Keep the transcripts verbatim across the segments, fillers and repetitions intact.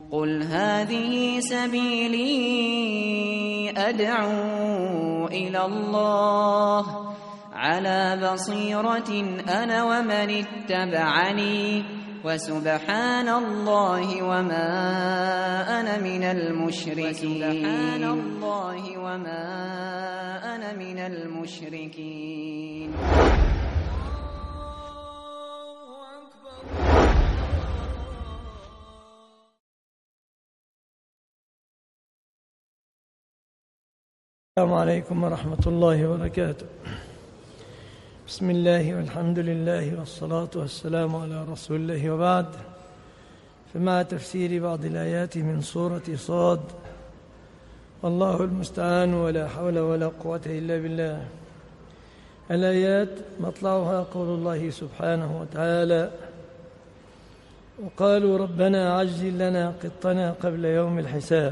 قل هذه سبيلي أدعو إلى الله على بصيرة أنا ومن اتبعني وسبحان الله وما أنا من المشركين وسبحان الله وما أنا من المشركين. السلام عليكم ورحمة الله وبركاته. بسم الله والحمد لله والصلاة والسلام على رسول الله، وبعد، فمع تفسير بعض الآيات من سورة صاد، والله المستعان ولا حول ولا قوة إلا بالله. الآيات مطلعها قول الله سبحانه وتعالى: وقالوا ربنا عجل لنا قطنا قبل يوم الحساب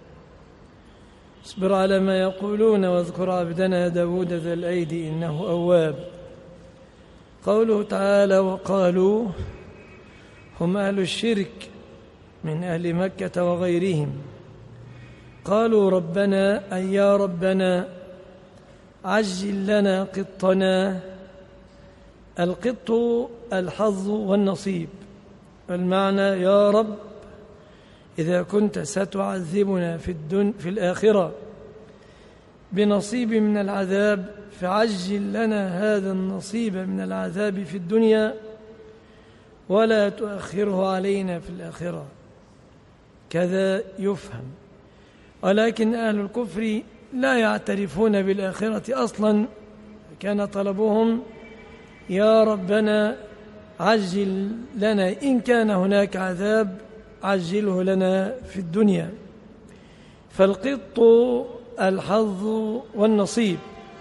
اصبر على ما يقولون واذكر عبدنا داود ذا الأيد إنه أواب. قوله تعالى وقالوا هم أهل الشرك من أهل مكة وغيرهم، قالوا ربنا أي يا ربنا عجل لنا قطنا. القط الحظ والنصيب، والمعنى يا رب إذا كنت ستعذبنا في, الدن في الآخرة بنصيب من العذاب فعجل لنا هذا النصيب من العذاب في الدنيا ولا تؤخره علينا في الآخرة. كذا يفهم. ولكن أهل الكفر لا يعترفون بالآخرة أصلا، كان طلبهم يا ربنا عجل لنا إن كان هناك عذاب عجله لنا في الدنيا. فالقط الحظ والنصيب.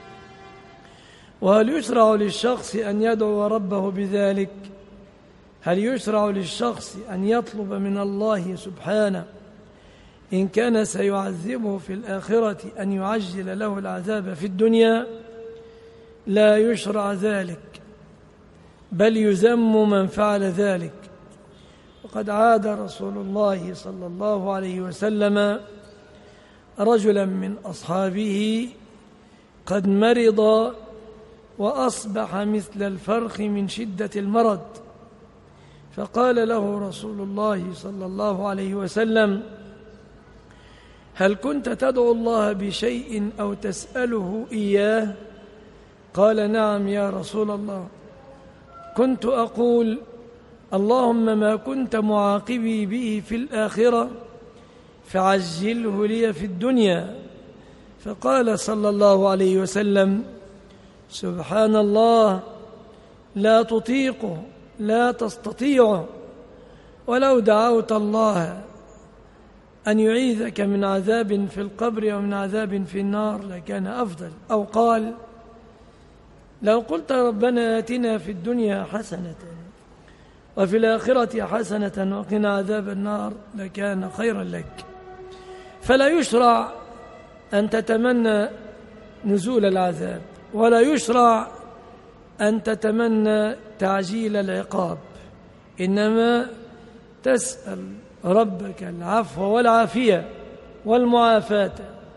وهل يشرع للشخص أن يدعو ربه بذلك؟ هل يشرع للشخص أن يطلب من الله سبحانه إن كان سيعذبه في الآخرة أن يعجل له العذاب في الدنيا؟ لا يشرع ذلك، بل يذم من فعل ذلك. وقد عاد رسول الله صلى الله عليه وسلم رجلا من أصحابه قد مرض وأصبح مثل الفرخ من شدة المرض، فقال له رسول الله صلى الله عليه وسلم: هل كنت تدعو الله بشيء أو تسأله إياه؟ قال: نعم يا رسول الله، كنت أقول اللهم ما كنت معاقبي به في الآخرة فعجله لي في الدنيا. فقال صلى الله عليه وسلم: سبحان الله، لا تطيقه، لا تستطيعه، ولو دعوت الله أن يعيذك من عذاب في القبر ومن عذاب في النار لكان أفضل. أو قال: لو قلت ربنا آتنا في الدنيا حسنة وفي الآخرة حسنة وقنا عذاب النار لكان خيرا لك. فلا يشرع أن تتمنى نزول العذاب، ولا يشرع أن تتمنى تعجيل العقاب، إنما تسأل ربك العفو والعافية والمعافاة.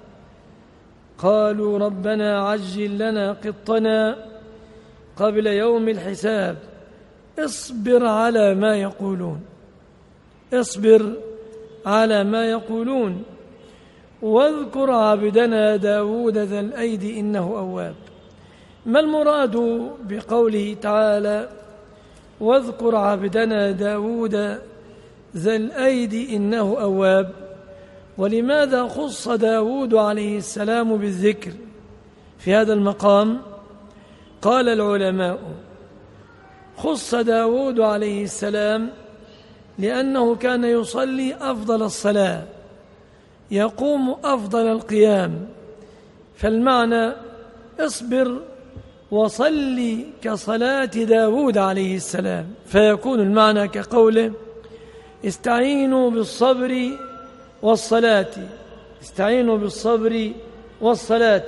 قالوا ربنا عجل لنا قطنا قبل يوم الحساب اصبر على ما يقولون، اصبر على ما يقولون واذكر عبدنا داود ذا الأيد إنه أواب. ما المراد بقوله تعالى واذكر عبدنا داود ذا الأيد إنه أواب؟ ولماذا خص داود عليه السلام بالذكر في هذا المقام؟ قال العلماء: خص داود عليه السلام لأنه كان يصلي أفضل الصلاة، يقوم أفضل القيام، فالمعنى اصبر وصلي كصلاة داود عليه السلام، فيكون المعنى كقوله استعينوا بالصبر والصلاة، استعينوا بالصبر والصلاة.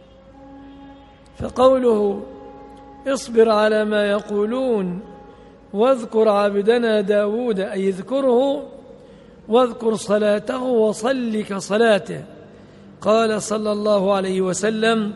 فقوله اصبر على ما يقولون واذكر عبدنا داود، أي اذكره واذكر صلاته وصل كصلاته. قال صلى الله عليه وسلم: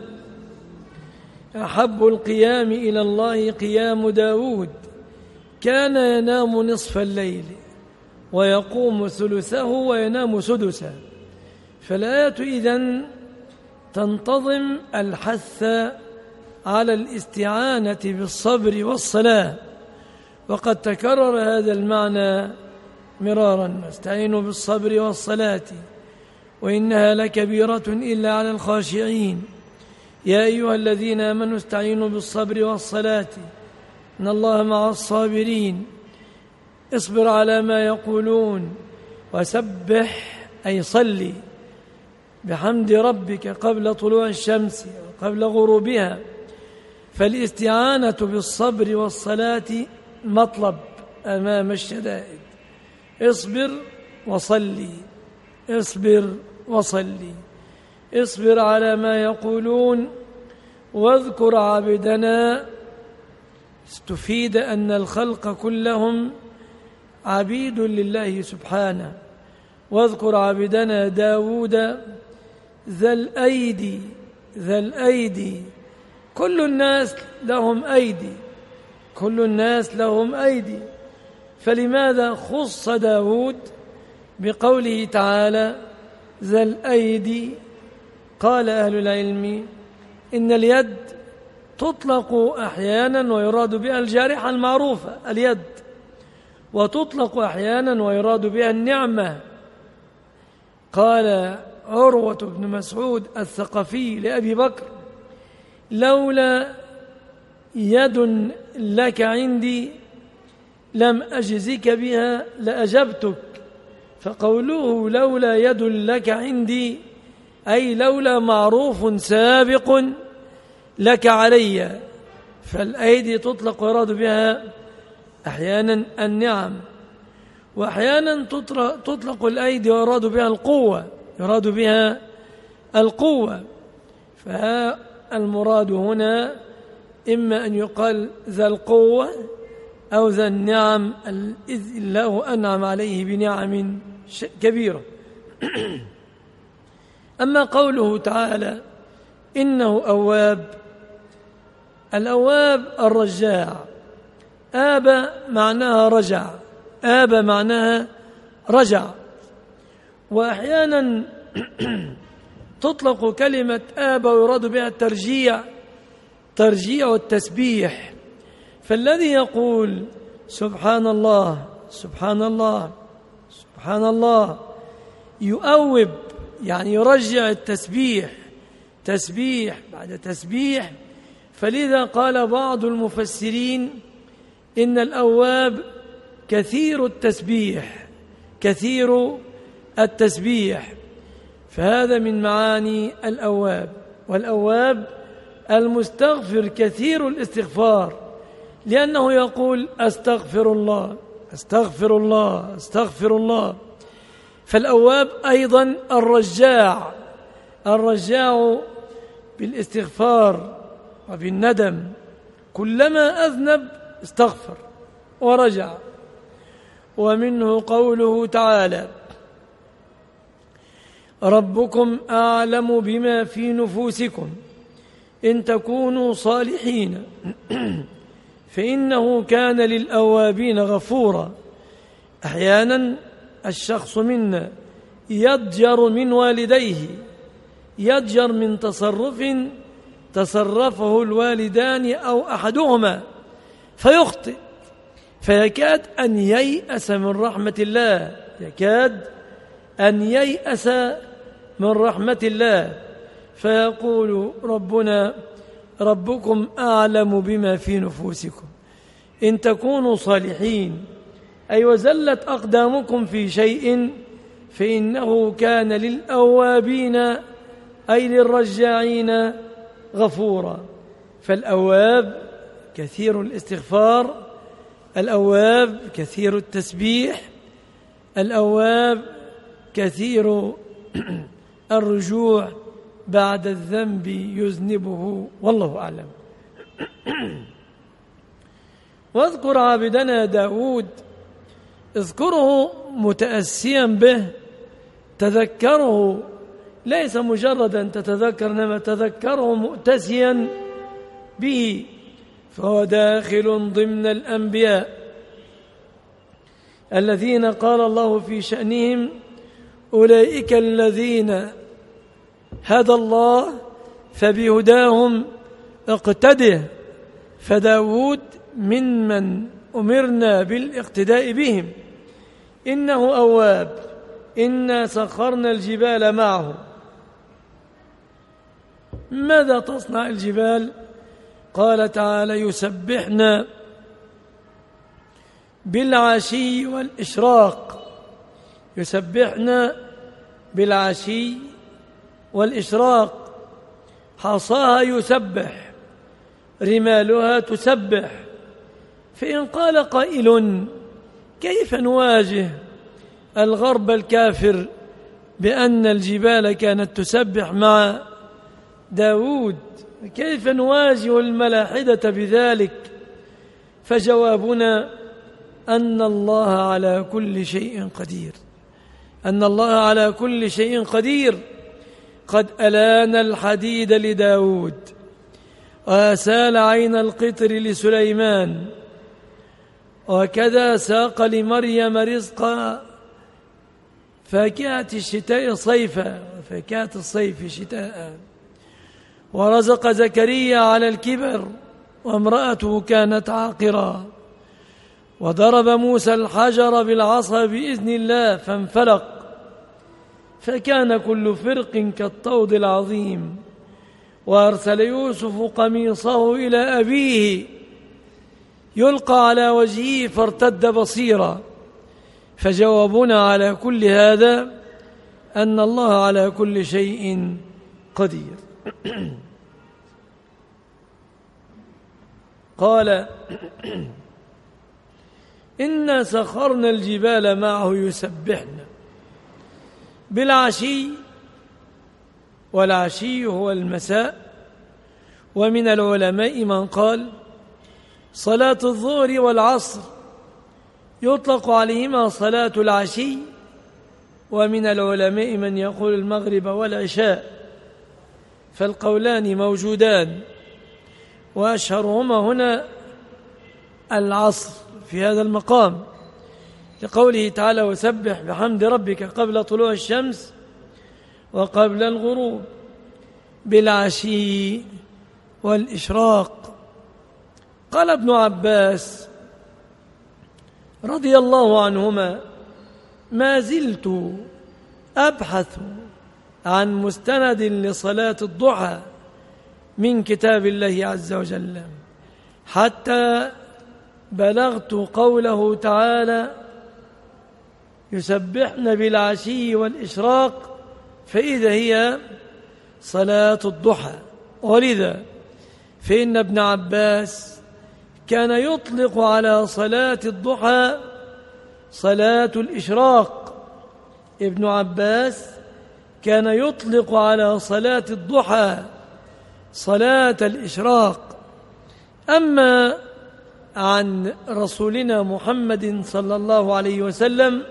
أحب القيام إلى الله قيام داود، كان ينام نصف الليل ويقوم ثلثه وينام سدسه. فالآية إذن تنتظم الحث على الاستعانة بالصبر والصلاة، وقد تكرر هذا المعنى مرارا: استعينوا بالصبر والصلاة وإنها لكبيرة إلا على الخاشعين، يا أيها الذين آمنوا استعينوا بالصبر والصلاة إن الله مع الصابرين. اصبر على ما يقولون وسبح، أي صلي بحمد ربك قبل طلوع الشمس وقبل غروبها. فالاستعانة بالصبر والصلاة مطلب أمام الشدائد. اصبر وصلي، اصبر وصلي، اصبر على ما يقولون واذكر عبدنا. استفيد أن الخلق كلهم عبيد لله سبحانه. واذكر عبدنا داود ذا الأيدي، ذا الأيدي، كل الناس لهم أيدي، كل الناس لهم أيدي. فلماذا خص داود بقوله تعالى ذا الأيدي؟ قال أهل العلم إن اليد تطلق أحيانا ويراد بها الجارحة المعروفة اليد، وتطلق أحيانا ويراد بها النعمة. قال عروة بن مسعود الثقفي لأبي بكر: لولا يد لك عندي لم أجزك بها لأجبتك. فقوله لولا يد لك عندي أي لولا معروف سابق لك علي. فالأيدي تطلق ويراد بها أحيانا النعم، وأحيانا تطلق الأيدي ويراد بها القوة، يراد بها القوة. فالمراد هنا إما أن يقال ذا القوة أو ذا النعم، إذ الله أنعم عليه بنعم كبيرة. أما قوله تعالى إنه أواب، الأواب الرجاع. آب معناها رجع، آب معناها رجع. وأحيانا تطلق كلمة آب ويراد بها الترجيع، ترجيع التسبيح. فالذي يقول سبحان الله سبحان الله سبحان الله يؤوب، يعني يرجع التسبيح تسبيح بعد تسبيح. فلذا قال بعض المفسرين إن الأواب كثير التسبيح، كثير التسبيح. فهذا من معاني الأواب. والأواب المستغفر كثير الاستغفار، لأنه يقول أستغفر الله أستغفر الله أستغفر الله. فالأواب أيضا الرجاع، الرجاع بالاستغفار وبالندم، كلما أذنب استغفر ورجع. ومنه قوله تعالى ربكم أعلم بما في نفوسكم إن تكونوا صالحين فإنه كان للأوابين غفورا. أحيانا الشخص منا يضجر من والديه، يضجر من تصرف تصرفه الوالدان أو أحدهما فيخطئ، فيكاد أن ييأس من رحمة الله، يكاد أن ييأس من رحمة الله. فيقول ربنا ربكم أعلم بما في نفوسكم إن تكونوا صالحين، أي وزلت أقدامكم في شيء فإنه كان للأوابين أي للرجاعين غفورا. فالأواب كثير الاستغفار، الأواب كثير التسبيح، الأواب كثير الرجوع بعد الذنب يذنبه، والله أعلم. واذكر عبدنا داود، اذكره متأسيا به، تذكره، ليس مجردا تتذكر، إنما تذكره مؤتسيا به، فهو داخل ضمن الأنبياء الذين قال الله في شأنهم أولئك الذين هدى الله فبهداهم اقتده. فداود ممن أمرنا بالاقتداء بهم. إنه أواب، إنا سخرنا الجبال معه. ماذا تصنع الجبال؟ قال تعالى يسبحنا بالعشي والإشراق، يسبحنا بالعشي والإشراق، حصاها يسبح، رمالها تسبح. فإن قال قائل كيف نواجه الغرب الكافر بأن الجبال كانت تسبح مع داود؟ كيف نواجه الملاحدة بذلك؟ فجوابنا أن الله على كل شيء قدير، أن الله على كل شيء قدير. قد ألان الحديد لداود، وأسال عين القطر لسليمان، وكذا ساق لمريم رزقا فاكهة الشتاء صيفا وفاكهة الصيف شتاء، ورزق زكريا على الكبر وامرأته كانت عاقرا، وضرب موسى الحجر بالعصا بإذن الله فانفلق، فكان كل فرق كالطود العظيم. وأرسل يوسف قميصه إلى أبيه يلقى على وجهه فارتد بصيرا. فجوابنا على كل هذا أن الله على كل شيء قدير. قال إنا سخرنا الجبال معه يسبحنا بالعشي، والعشي هو المساء. ومن العلماء من قال صلاة الظهر والعصر يطلق عليهما صلاة العشي، ومن العلماء من يقول المغرب والعشاء، فالقولان موجودان، وأشهرهما هنا العصر في هذا المقام، لقوله تعالى وسبح بحمد ربك قبل طلوع الشمس وقبل الغروب بالعشي والإشراق. قال ابن عباس رضي الله عنهما ما زلت أبحث عن مستند لصلاة الضحى من كتاب الله عز وجل حتى بلغت قوله تعالى يسبحن بالعشي والإشراق، فإذا هي صلاة الضحى. ولذا فإن ابن عباس كان يطلق على صلاة الضحى صلاة الإشراق. ابن عباس كان يطلق على صلاة الضحى صلاة الإشراق. أما عن رسولنا محمد صلى الله عليه وسلم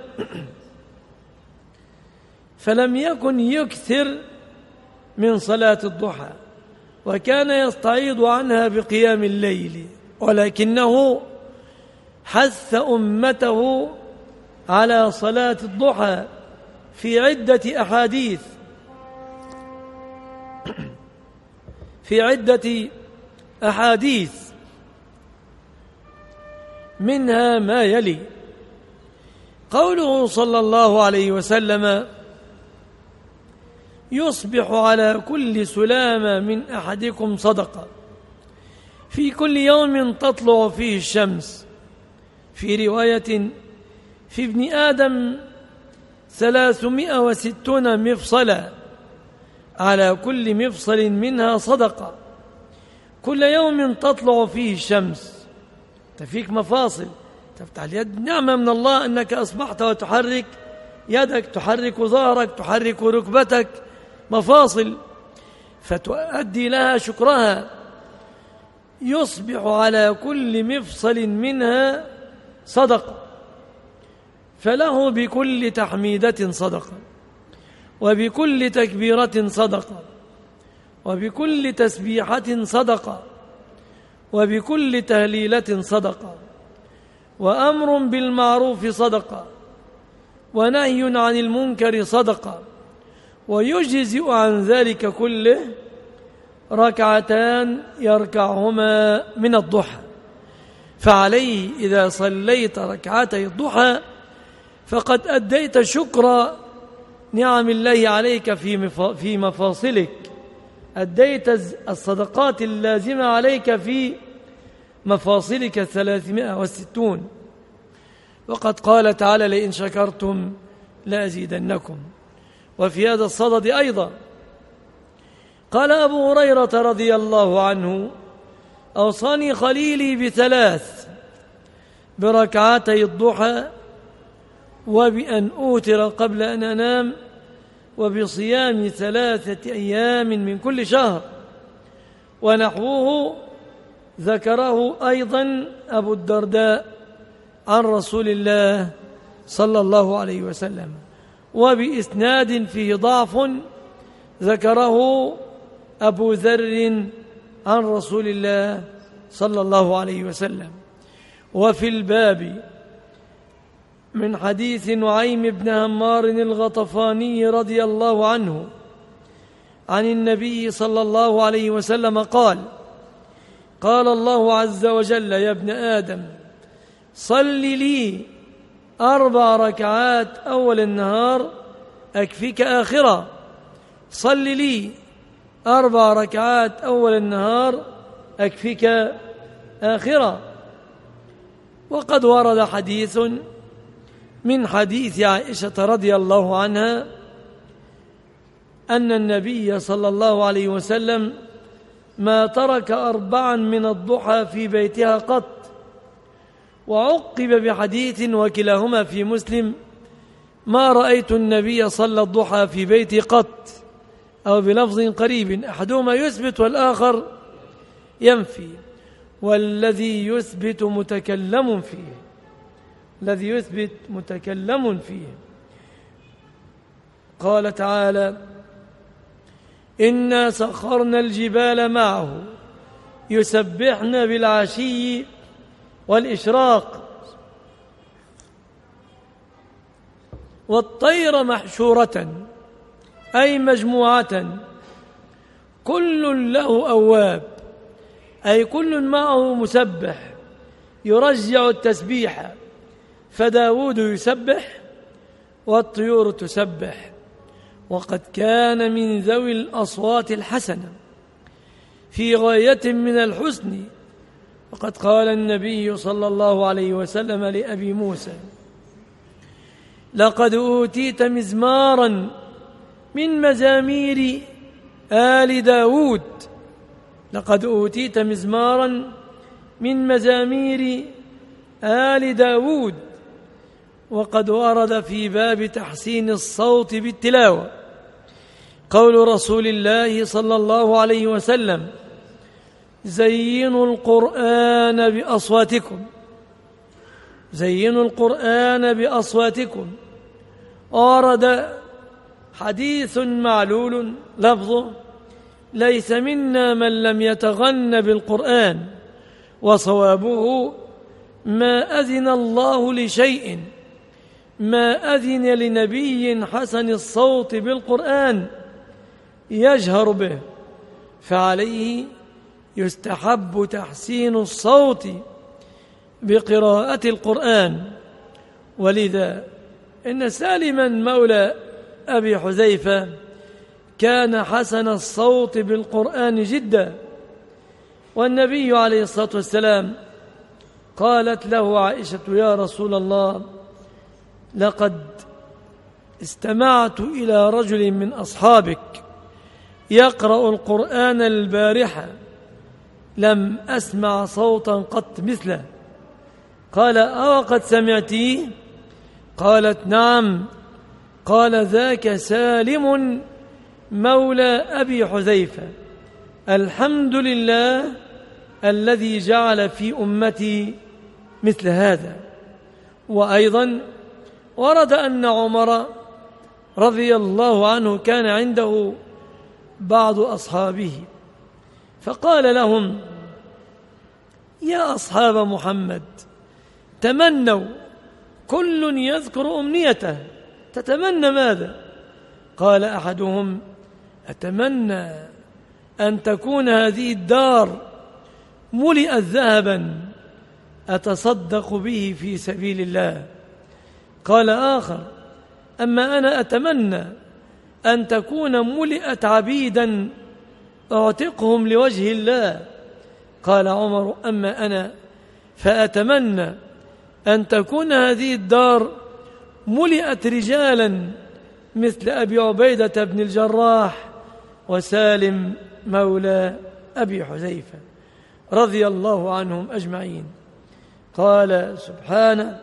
فلم يكن يكثر من صلاة الضحى، وكان يستعيض عنها بقيام الليل، ولكنه حث أمته على صلاة الضحى في عدة أحاديث في عدة أحاديث منها ما يلي: قوله صلى الله عليه وسلم يصبح على كل سلامة من أحدكم صدقة في كل يوم تطلع فيه الشمس. في رواية في ابن آدم ثلاثمائة وستون مفصلا، على كل مفصل منها صدقة كل يوم تطلع فيه الشمس. تفيك مفاصل، تفتح اليد، نعمة من الله أنك أصبحت وتحرك يدك، تحرك ظهرك، تحرك ركبتك، مفاصل، فتؤدي لها شكرها. يصبح على كل مفصل منها صدقة، فله بكل تحميدة صدقة، وبكل تكبيرة صدقة، وبكل تسبيحة صدقة، وبكل تهليلة صدقة، وأمر بالمعروف صدقة، ونهي عن المنكر صدقة، ويجزئ عن ذلك كله ركعتان يركعهما من الضحى. فعليه إذا صليت ركعتي الضحى فقد أديت شكر نعم الله عليك في مفاصلك، أديت الصدقات اللازمة عليك في مفاصلك الثلاثمائة والستون. وقد قال تعالى: لئن شكرتم لأزيدنكم. وفي هذا الصدد أيضا قال أبو هريرة رضي الله عنه: أوصاني خليلي بثلاث: بركعتي الضحى، وبأن أوتر قبل أن أنام، وبصيام ثلاثة أيام من كل شهر. ونحوه ذكره أيضا أبو الدرداء عن رسول الله صلى الله عليه وسلم، وبإسناد فيه ضعف ذكره أبو ذر عن رسول الله صلى الله عليه وسلم. وفي الباب من حديث نعيم بن همار الغطفاني رضي الله عنه عن النبي صلى الله عليه وسلم قال: قال الله عز وجل: يا ابن آدم صل لي أربع ركعات أول النهار أكفيك آخرة. صل لي أربع ركعات أول النهار أكفيك آخرة. وقد ورد حديث من حديث عائشة رضي الله عنها أن النبي صلى الله عليه وسلم ما ترك أربعا من الضحى في بيتها قط. وعقب بحديث وكلاهما في مسلم: ما رأيت النبي صلى الضحى في بيتي قط، أو بلفظ قريب، أحدهما يثبت والآخر ينفي. والذي يثبت متكلم فيه الذي يثبت متكلم فيه قال تعالى: إنا سخرنا الجبال معه يسبحن بالعشي والإشراق والطير محشورة، أي مجموعة، كل له أواب، أي كل معه مسبح يرجع التسبيح. فداود يسبح والطيور تسبح. وقد كان من ذوي الأصوات الحسنة في غاية من الحسن. وقد قال النبي صلى الله عليه وسلم لأبي موسى: لقد أوتيت مزمارا من مزامير آل داود لقد أوتيت مزمارا من مزامير آل داود. وقد ورد في باب تحسين الصوت بالتلاوة قول رسول الله صلى الله عليه وسلم: زينوا القرآن بأصواتكم زينوا القرآن بأصواتكم. ورد حديث معلول لفظه: ليس منا من لم يتغن بالقرآن. وصوابه: ما أذن الله لشيء ما أذن لنبي حسن الصوت بالقرآن يجهر به، فعليه يستحب تحسين الصوت بقراءة القرآن. ولذا إن سالما مولى أبي حذيفة كان حسن الصوت بالقرآن جدا. والنبي عليه الصلاة والسلام قالت له عائشة: يا رسول الله، لقد استمعت إلى رجل من أصحابك يقرأ القرآن البارحة، لم أسمع صوتا قط مثله. قال: أو قد سمعتيه؟ قالت: نعم. قال: ذاك سالم مولى أبي حذيفة. الحمد لله الذي جعل في أمتي مثل هذا. وأيضا ورد أن عمر رضي الله عنه كان عنده بعض أصحابه فقال لهم: يا أصحاب محمد، تمنوا، كل يذكر أمنيته، تتمنى ماذا؟ قال أحدهم: أتمنى أن تكون هذه الدار ملئت ذهبا أتصدق به في سبيل الله. قال آخر: أما أنا أتمنى أن تكون ملئت عبيدا أعتقهم لوجه الله. قال عمر: أما أنا فأتمنى أن تكون هذه الدار ملئت رجالا مثل أبي عبيدة بن الجراح وسالم مولى أبي حذيفة رضي الله عنهم أجمعين. قال سبحانه: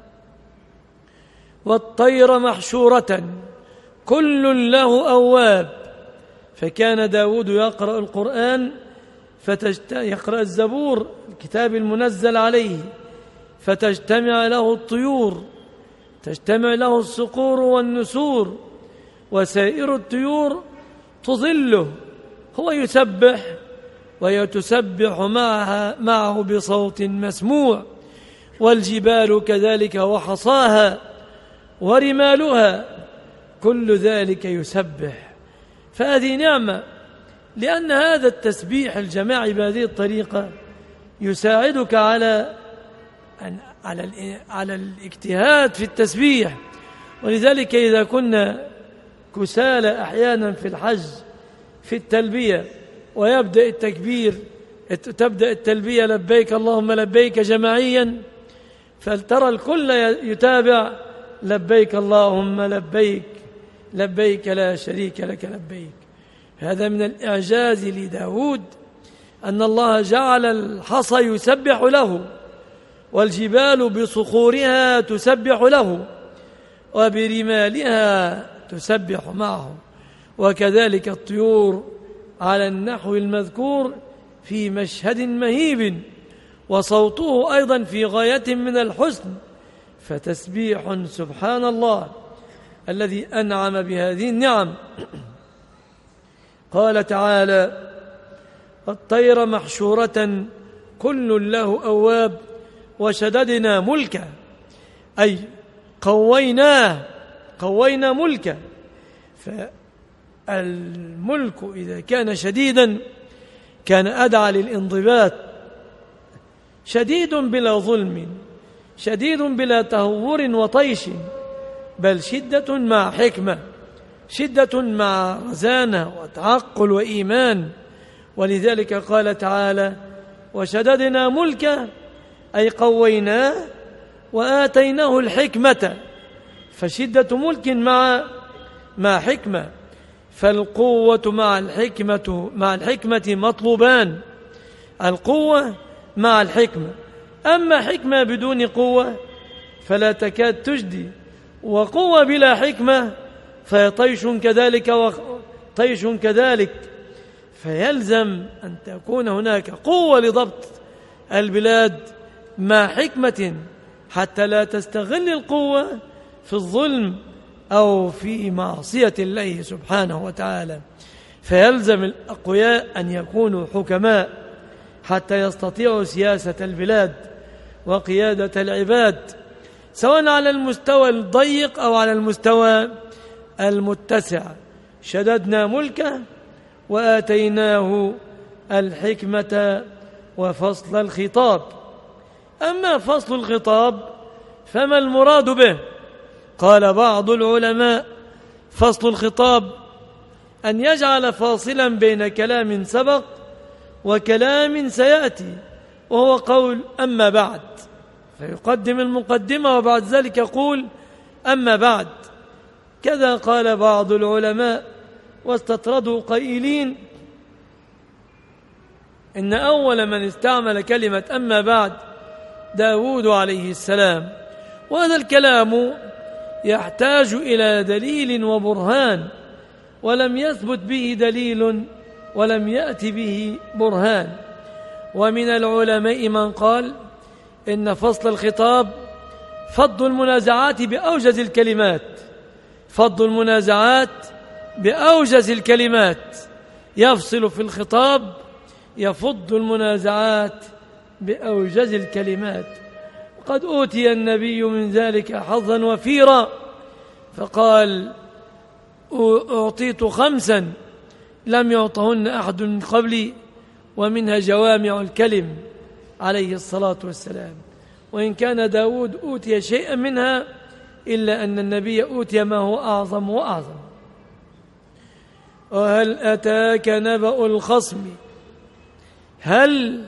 والطير محشورة كل له أواب. فكان داود يقرأ القرآن فتجت... يقرأ الزبور الكتاب المنزل عليه فتجتمع له الطيور، تجتمع له الصقور والنسور وسائر الطيور تظله، هو يسبح وهي تسبح معها معه بصوت مسموع، والجبال كذلك وحصاها ورمالها كل ذلك يسبح. فهذه نعمة، لأن هذا التسبيح الجماعي بهذه الطريقة يساعدك على على على الاجتهاد في التسبيح. ولذلك إذا كنا كسالى أحيانا في الحج في التلبية ويبدأ التكبير تبدأ التلبية لبيك اللهم لبيك جماعيا، فلترى الكل يتابع لبيك اللهم لبيك لبيك لا شريك لك لبيك. هذا من الإعجاز لداود أن الله جعل الحصى يسبح له، والجبال بصخورها تسبح له، وبرمالها تسبح معه، وكذلك الطيور على النحو المذكور في مشهد مهيب، وصوته أيضا في غاية من الحسن. فتسبيح سبحان الله الذي أنعم بهذه النعم. قال تعالى: الطير محشورة كل له أواب وشددنا ملكه، أي قويناه قوينا ملكه. فالملك إذا كان شديدا كان أدعى للانضباط، شديد بلا ظلم، شديد بلا تهور وطيش، بل شدة مع حكمة، شدة مع رزانة وتعقل وإيمان. ولذلك قال تعالى: وشددنا ملكه، أي قويناه وآتيناه الحكمة. فشدة ملك مع مع حكمة، فالقوة مع الحكمة مع الحكمة مطلوبان، القوة مع الحكمة. أما حكمة بدون قوة فلا تكاد تجدي، وقوة بلا حكمة فهي طيش كذلك وطيش كذلك. فيلزم أن تكون هناك قوة لضبط البلاد مع حكمة حتى لا تستغل القوة في الظلم أو في معصية الله سبحانه وتعالى. فيلزم الأقوياء أن يكونوا حكماء حتى يستطيعوا سياسة البلاد وقيادة العباد، سواء على المستوى الضيق أو على المستوى المتسع. شددنا ملكه وآتيناه الحكمة وفصل الخطاب. أما فصل الخطاب فما المراد به؟ قال بعض العلماء: فصل الخطاب أن يجعل فاصلا بين كلام سبق وكلام سيأتي، وهو قول أما بعد، فيقدم المقدمة وبعد ذلك يقول أما بعد. كذا قال بعض العلماء، واستطردوا قائلين إن أول من استعمل كلمة أما بعد داود عليه السلام، وهذا الكلام يحتاج إلى دليل وبرهان، ولم يثبت به دليل ولم يأتي به برهان. ومن العلماء من قال إن فصل الخطاب فض المنازعات بأوجز الكلمات فض المنازعات بأوجز الكلمات يفصل في الخطاب يفض المنازعات بأوجز الكلمات. قد أوتي النبي من ذلك حظا وفيرا فقال أعطيت خمسا لم يعطهن أحد من قبلي ومنها جوامع الكلم عليه الصلاة والسلام. وإن كان داود أوتي شيئا منها إلا أن النبي أوتي ما هو أعظم وأعظم. وهل أتاك نبأ الخصم هل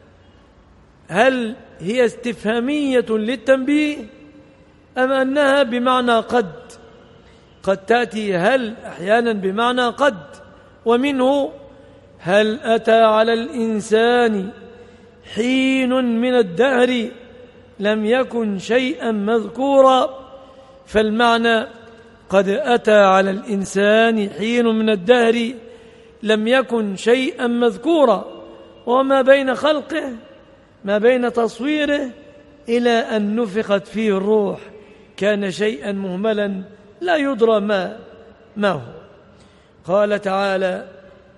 هل هي استفهامية للتنبيه أم أنها بمعنى قد قد تأتي هل أحيانا بمعنى قد ومنه هل أتى على الإنسان حين من الدهر لم يكن شيئا مذكورا فالمعنى قد أتى على الإنسان حين من الدهر لم يكن شيئا مذكورا وما بين خلقه ما بين تصويره إلى أن نفخت فيه الروح كان شيئا مهملا لا يدرى ما ما هو. قال تعالى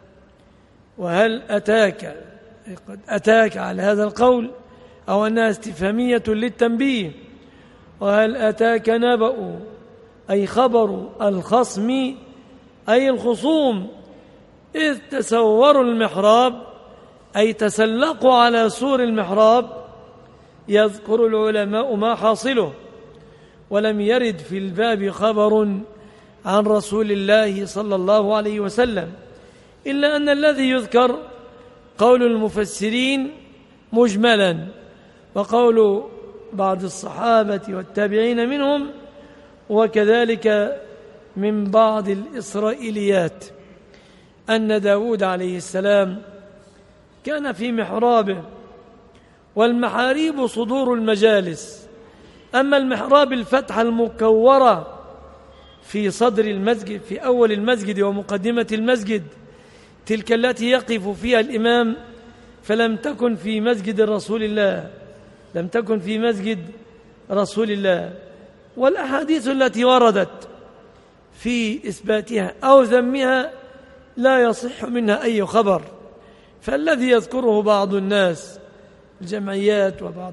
وهل أتاك قد أتاك على هذا القول أو أنها استفهامية للتنبيه. وهل أتاك نبأ أي خبر الخصم أي الخصوم إذ تسوروا المحراب أي تسلقوا على سور المحراب. يذكر العلماء ما حاصله ولم يرد في الباب خبر عن رسول الله صلى الله عليه وسلم إلا أن الذي يذكر قول المفسرين مجملا وقول بعض الصحابة والتابعين منهم وكذلك من بعض الإسرائيليات أن داود عليه السلام كان في محرابه والمحاريب صدور المجالس. أما المحراب الفتحة المكورة في صدر المسجد في أول المسجد ومقدمة المسجد تلك التي يقف فيها الإمام فلم تكن في مسجد رسول الله لم تكن في مسجد رسول الله. والأحاديث التي وردت في إثباتها أو ذمها لا يصح منها أي خبر. فالذي يذكره بعض الناس الجمعيات وبعض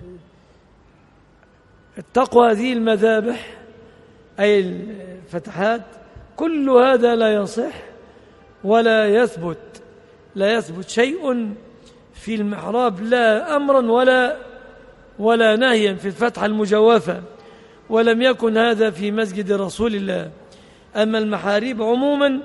التقوى هذه المذابح أي الفتحات كل هذا لا يصح ولا يثبت لا يثبت شيء في المحراب لا أمرا ولا ولا نهيا في الفتحة المجوفة ولم يكن هذا في مسجد رسول الله. أما المحاريب عموما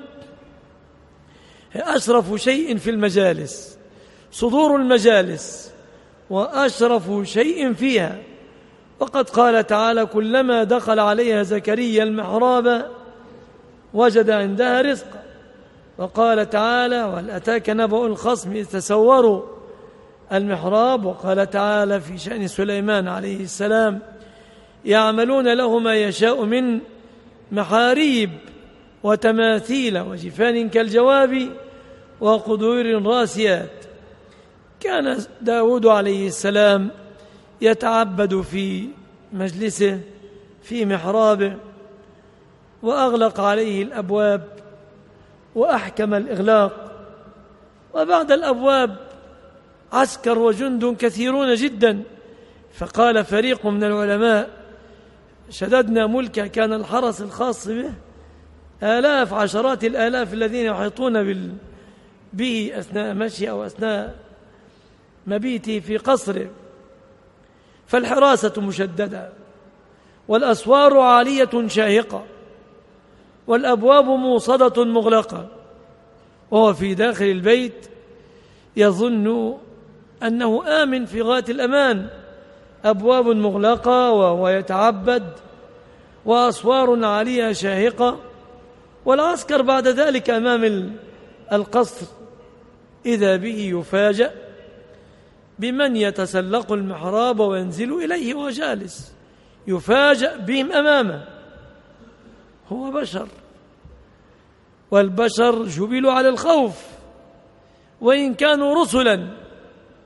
أشرف شيء في المجالس صدور المجالس وأشرف شيء فيها. وقد قال تعالى كلما دخل عليها زكريا المحراب وجد عندها رزقا. وقال تعالى وهل أتاك نبأ الخصم إذ تسوروا المحراب. وقال تعالى في شأن سليمان عليه السلام يعملون له ما يشاء من محاريب وتماثيل وجفان كالجواب وقدور راسيات. كان داود عليه السلام يتعبد في مجلسه في محرابه وأغلق عليه الأبواب وأحكم الإغلاق وبعد الأبواب عسكر وجند كثيرون جدا. فقال فريق من العلماء شددنا ملكه كان الحرس الخاص به آلاف عشرات الآلاف الذين يحيطون بال... به أثناء مشي أو أثناء مبيته في قصره. فالحراسة مشددة والأسوار عالية شاهقة والأبواب موصدة مغلقة وهو في داخل البيت يظن أنه آمن في غاية الأمان. أبواب مغلقة وهو يتعبد وأسوار عالية شاهقة والعسكر بعد ذلك أمام القصر إذا به يفاجأ بمن يتسلق المحراب وينزل إليه وجالس يفاجأ بهم أمامه. هو بشر والبشر جبلوا على الخوف وإن كانوا رسلا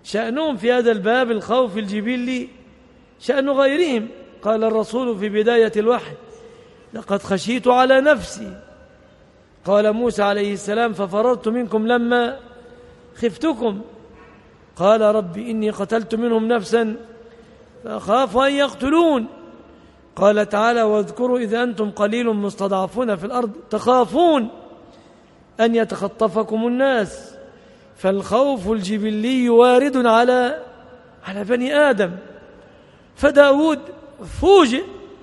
شأنهم في هذا الباب الخوف الجبلي شأن غيرهم. قال الرسول في بداية الوحي: لقد خشيت على نفسي. قال موسى عليه السلام: ففررت منكم لما خفتكم. قال: رب إني قتلت منهم نفسا فأخاف أن يقتلون. قال تعالى: واذكروا إذ أنتم قليل مستضعفون في الأرض تخافون أن يتخطفكم الناس. فالخوف الجبلي وارد على على بني آدم. فداود فوجئ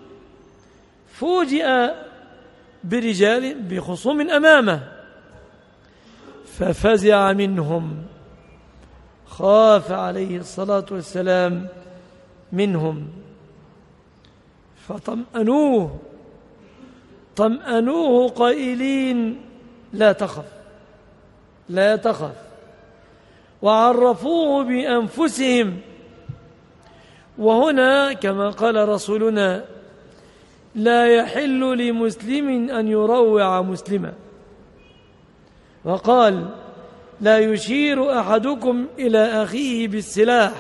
فوجئ برجال بخصوم أمامه ففزع منهم، خاف عليه الصلاة والسلام منهم فطمأنوه طمأنوه قائلين: لا تخف لا تخف، وعرفوه بأنفسهم. وهنا كما قال رسولنا: لا يحل لمسلم أن يروع مسلما. وقال: لا يشير أحدكم إلى أخيه بالسلاح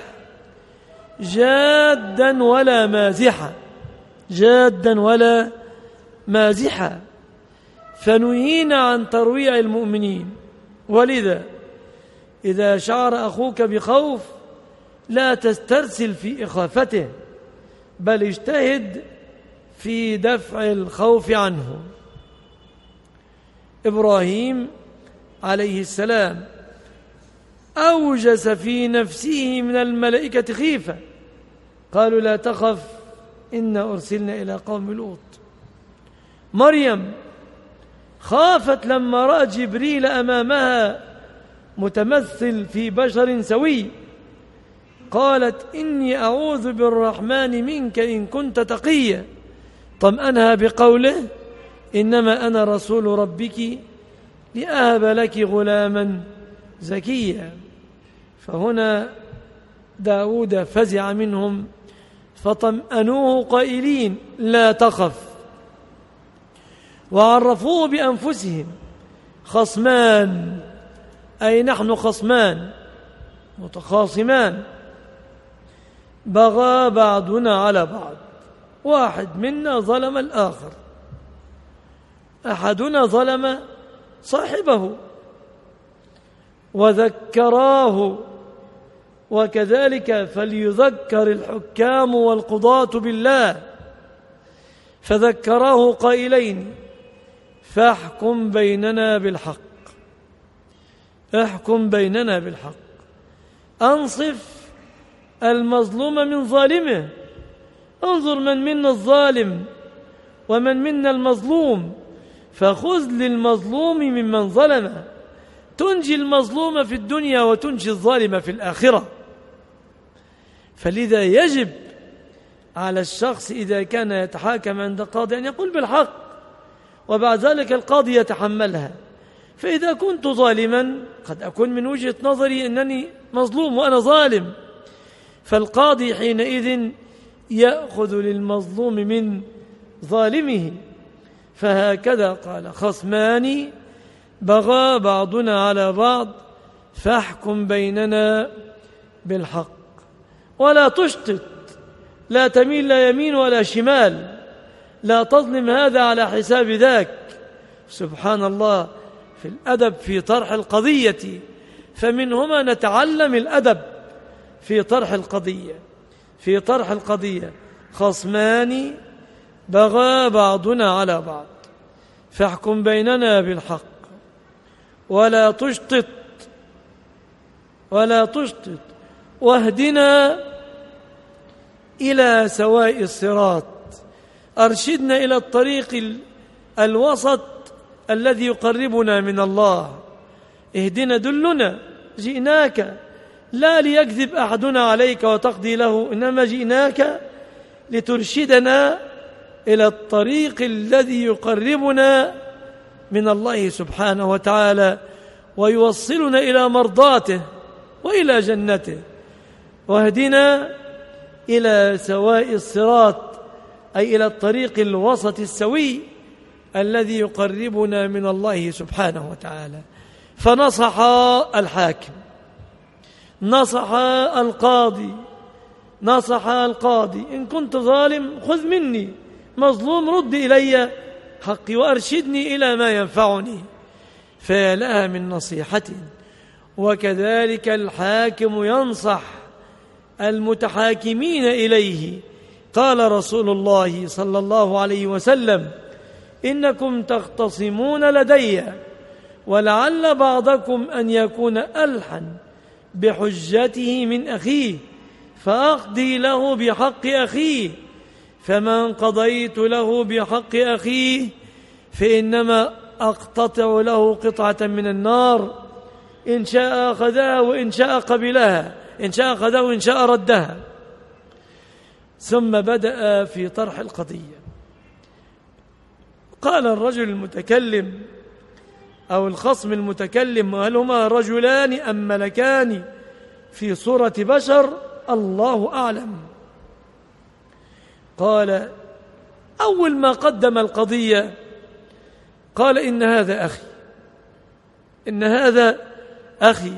جادا ولا مازحا جادا ولا مازحا. فنهينا عن ترويع المؤمنين. ولذا إذا شعر أخوك بخوف لا تسترسل في إخافته، بل اجتهد في دفع الخوف عنه. إبراهيم عليه السلام أوجس في نفسه من الملائكة خيفة، قالوا: لا تخف إنا أرسلنا إلى قوم لوط. مريم خافت لما رأت جبريل أمامها متمثل في بشر سوي، قالت: إني أعوذ بالرحمن منك إن كنت تقيا. طمأنها بقوله: إنما أنا رسول ربك لأهب لك غلاما زكيا. فهنا داود فزع منهم فطمأنوه قائلين: لا تخف، وعرفوه بأنفسهم. خصمان، أي نحن خصمان متخاصمان، بغى بعضنا على بعض، واحد منا ظلم الآخر، أحدنا ظلم صاحبه وذكراه، وكذلك فليذكر الحكام والقضاة بالله، فذكراه قائلين: فاحكم بيننا بالحق احكم بيننا بالحق أنصف المظلوم من ظالمه. انظر من منا الظالم ومن منا المظلوم، فخذ للمظلوم ممن ظلمه، تنجي المظلوم في الدنيا وتنجي الظالم في الآخرة. فلذا يجب على الشخص إذا كان يتحاكم عند قاضي أن يقول بالحق، وبعد ذلك القاضي يتحملها. فإذا كنت ظالما قد أكون من وجهة نظري أنني مظلوم وأنا ظالم، فالقاضي حينئذ يأخذ للمظلوم من ظالمه. فهكذا قال: خصمان بغى بعضنا على بعض فاحكم بيننا بالحق ولا تشتت، لا تميل لا يمين ولا شمال، لا تظلم هذا على حساب ذاك. سبحان الله، في الأدب في طرح القضية، فمنهما نتعلم الأدب في طرح القضية في طرح القضية خصمان بغى بعضنا على بعض فاحكم بيننا بالحق ولا تشطط ولا تشطط واهدنا إلى سواء الصراط. أرشدنا إلى الطريق الوسط الذي يقربنا من الله. اهدنا دلنا، جئناك لا ليكذب أحدنا عليك وتقضي له، إنما جئناك لترشدنا إلى الطريق الذي يقربنا من الله سبحانه وتعالى ويوصلنا إلى مرضاته وإلى جنته. واهدنا إلى سواء الصراط، أي إلى الطريق الوسط السوي الذي يقربنا من الله سبحانه وتعالى. فنصح الحاكم، نصح القاضي نصح القاضي إن كنت ظالم خذ مني، مظلوم رد إلي حقي وأرشدني إلى ما ينفعني. فيا لها من نصيحة. وكذلك الحاكم ينصح المتحاكمين إليه. قال رسول الله صلى الله عليه وسلم: إنكم تختصمون لدي، ولعل بعضكم أن يكون ألحن بحجته من أخيه، فأقضي له بحق أخيه، فمن قضيت له بحق أخيه فإنما أقتطع له قطعة من النار، إن شاء أخذها وإن شاء قبلها، إن شاء أخذها وإن شاء ردها. ثم بدأ في طرح القضية. قال الرجل المتكلم أو الخصم المتكلم: هل هما رجلان أم ملكان في صورة بشر؟ الله أعلم. قال: أول ما قدم القضية قال: إن هذا أخي، إن هذا أخي.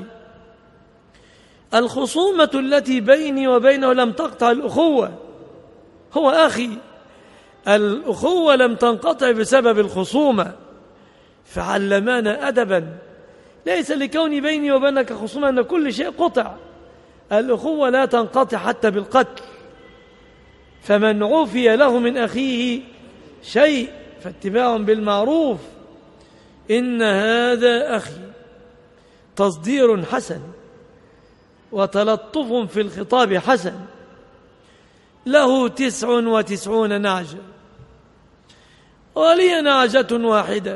الخصومة التي بيني وبينه لم تقطع الأخوة، هو أخي، الأخوة لم تنقطع بسبب الخصومة. فعلمنا أدبا، ليس لكوني بيني وبينك خصومة أن كل شيء قطع، الأخوة لا تنقطع حتى بالقتل. فمن عفي له من أخيه شيء فاتباع بالمعروف. إن هذا أخي تصدير حسن وتلطف في الخطاب حسن. له تسع وتسعون نعجة ولي نعجة واحدة،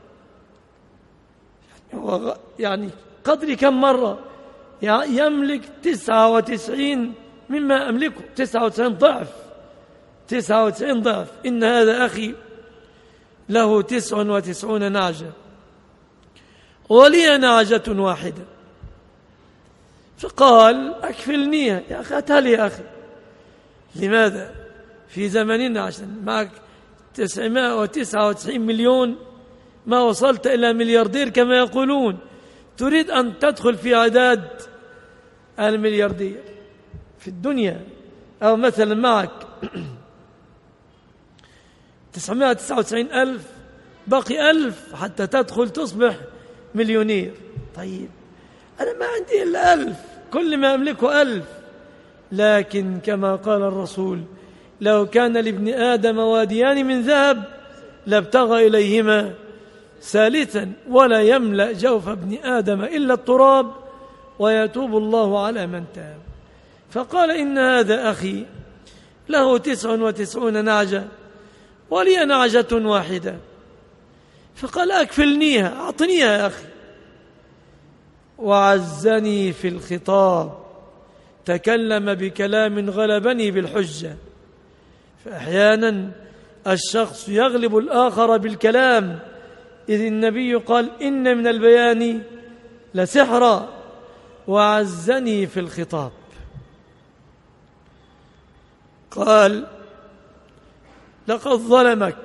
يعني قدر كم مرة يملك تسعة وتسعين مما أملكه، تسعة وتسعين ضعف، تسعة وتسعين ضعف. إن هذا أخي له تسع وتسعون نعجة ولي نعجة واحدة. فقال: أكفلنيها يا أخي، أتالي يا أخي. لماذا؟ في زمننا عشان معك تسعمائة وتسعة وتسعين مليون، ما وصلت إلى ملياردير كما يقولون، تريد أن تدخل في عداد الملياردير في الدنيا. أو مثلا معك تسعمائة وتسعة وتسعين ألف، باقي ألف حتى تدخل تصبح مليونير. طيب أنا ما عندي إلا ألف، كل ما أملكه ألف. لكن كما قال الرسول: لو كان لابن آدم واديان من ذهب لابتغى إليهما ثالثا، ولا يملأ جوف ابن آدم إلا التراب ويتوب الله على من تاب. فقال: إن هذا أخي له تسع وتسعون نعجة ولي نعجة واحدة. فقال: أكفلنيها، أعطنيها يا أخي. وعزني في الخطاب، تكلم بكلام غلبني بالحجة. فأحيانا الشخص يغلب الآخر بالكلام، إذ النبي قال: إن من البيان لسحرا. وعزني في الخطاب. قال: لقد ظلمك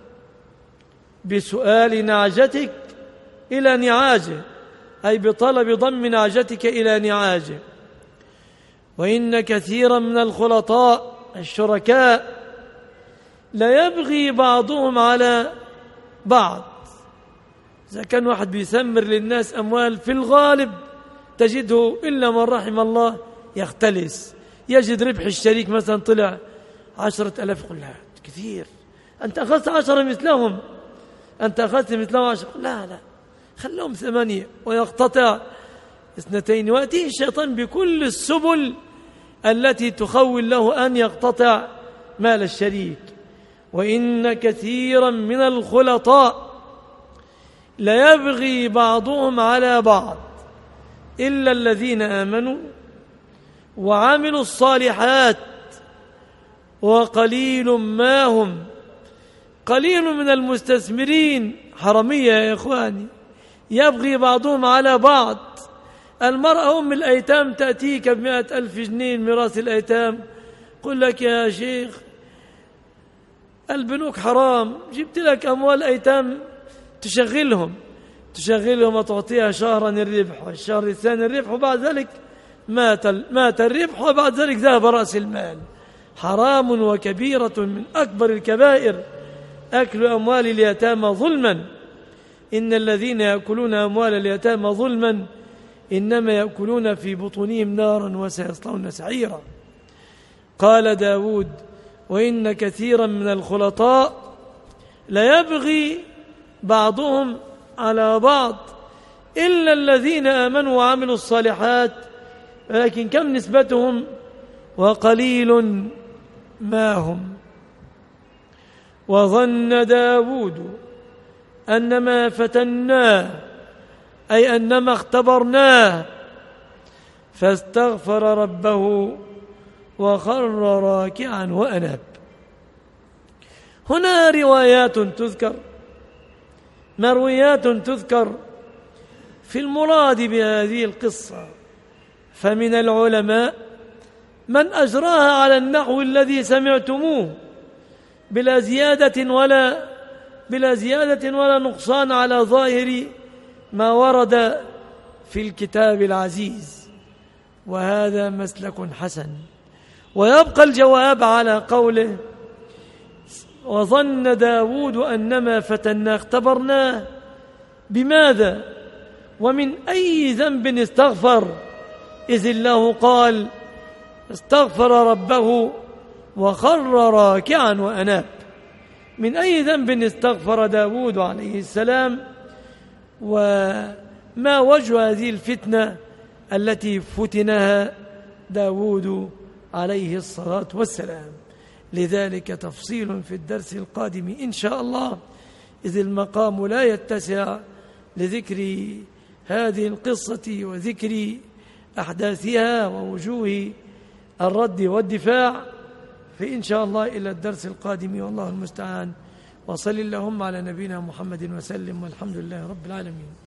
بسؤال نعجتك إلى نعاجه، أي بطلب ضم نعجتك إلى نعاجه. وإن كثيرا من الخلطاء الشركاء لا يبغي بعضهم على بعض. إذا كان واحد بيثمر للناس أموال، في الغالب تجده إلا من رحم الله يختلس، يجد ربح الشريك مثلا طلع عشرة ألاف، يقول: لا كثير، أنت أخذت عشرة مثلهم، أنت أخذت مثلهم عشرة، لا لا خلهم ثمانية، ويقتطع اثنتين. ويأتيه الشيطان بكل السبل التي تخول له أن يقتطع مال الشريك. وإن كثيرا من الخلطاء لا يبغي بعضهم على بعض إلا الذين آمنوا وعملوا الصالحات، وقليل ما هم. قليل من المستثمرين حرامية يا إخواني، يبغي بعضهم على بعض. المرأة أم الأيتام تأتيك بمئة ألف جنيه ميراث الأيتام، قل لك: يا شيخ البنوك حرام، جبت لك أموال أيتام تشغلهم تشغلهم وتعطيها شهرا الربح والشهر الثاني الربح، وبعد ذلك مات مات الربح وبعد ذلك ذهب رأس المال. حرام وكبيرة من أكبر الكبائر أكل أموال اليتامى ظلما. إن الذين يأكلون أموال اليتامى ظلما إنما يأكلون في بطونهم نارا وسيصلون سعيرا. قال داود: وإن كثيرا من الخلطاء ليبغي بعضهم على بعض إلا الذين آمنوا وعملوا الصالحات ولكن كم نسبتهم وقليل ما هم. وظن داود أنما فتناه أي أنما اختبرناه فاستغفر ربه وخر راكعا وأناب. هنا روايات تذكر مرويات تذكر في المراد بهذه القصة. فمن العلماء من أجراها على النحو الذي سمعتموه بلا زيادة ولا بلا زيادة ولا نقصان على ظاهر ما ورد في الكتاب العزيز، وهذا مسلك حسن. ويبقى الجواب على قوله: وظن داود أنما فتناه، اختبرناه بماذا ومن أي ذنب استغفر؟ إذ الله قال: استغفر ربه وخر راكعا وأناب. من أي ذنب استغفر داود عليه السلام؟ وما وجه هذه الفتنة التي فتنها داود عليه الصلاة والسلام؟ لذلك تفصيل في الدرس القادم إن شاء الله، إذ المقام لا يتسع لذكر هذه القصة وذكر أحداثها ووجوه الرد والدفاع، فإن شاء الله إلى الدرس القادم والله المستعان. وصل اللهم على نبينا محمد وسلم، والحمد لله رب العالمين.